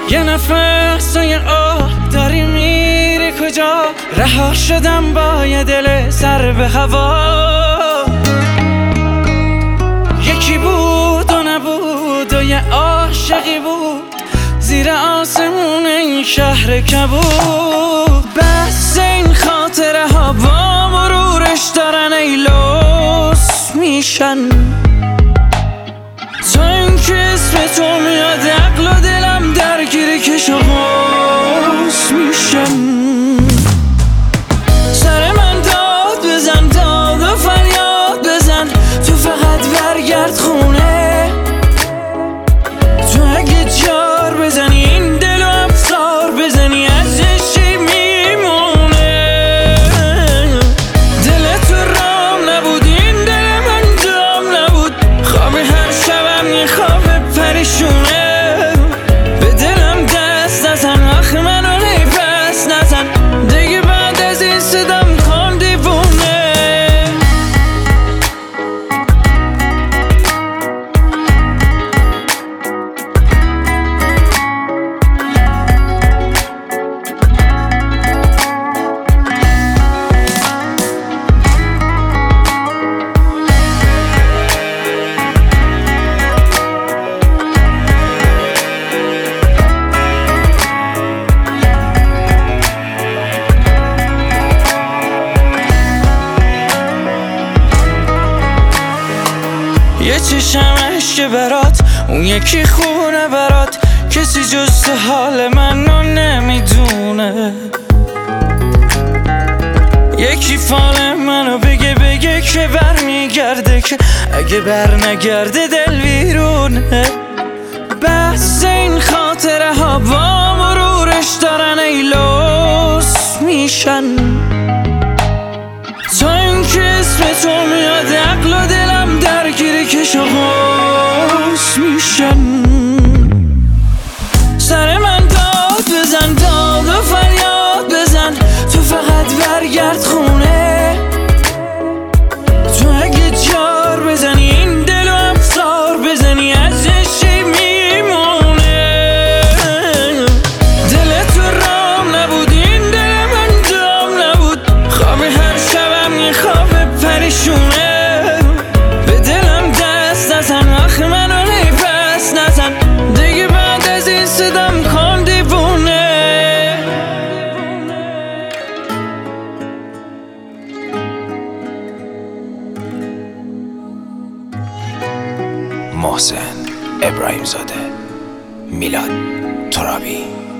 یه نفس و یه آه داری میری کجا؟ رها شدم با یه دل سر به هوا. یکی بود و نبود و یه عاشقی بود زیر آسمون این شهر کبود. بس این خاطره ها با مرورش دارن ای لوس میشن. تا این که اسم تو میاد عقل و دلم درگیر کش و قوس میشن. سر من داد بزن، داد و فریاد بزن، تو فقط برگرد خونه. تو اگه جار بزنی این دل و افسار بزنی ازش چی میمونه؟ دل تو رام نبود، این دل من دام نبود. خواب هر شبم یه خواب پریشونه. به دلم دست نزن، آخ منو پس نزن دیگه. بعد از این صدام کن دیوونه. یه چشم عشق برات، اون یکی خونه برات. کسی جز حال منو نمیدونه. یکی فال منو بگه که بر میگرده، که اگه بر نگرده دل ویرونه. بس این خاطره ها با مرورش دارن ای لوس میشن. تا این که اسم تو میاد عقل و دلم درگیر کش و قوس میشن. سر من داد بزن، داد و فریاد بزن، تو فقط برگرد خونه. تو اگه جار بزنی این دل و افسار بزنی ازش چی میمونه؟ دل تو رام نبود، این دل من دام نبود. خواب هر شبم یه خواب پریشونه. به دلم دست نزن، آخ منو پس نزن دیگه. بعد از این صدام کن دیوونه. محسن ابراهیم زاده، میلاد ترابی.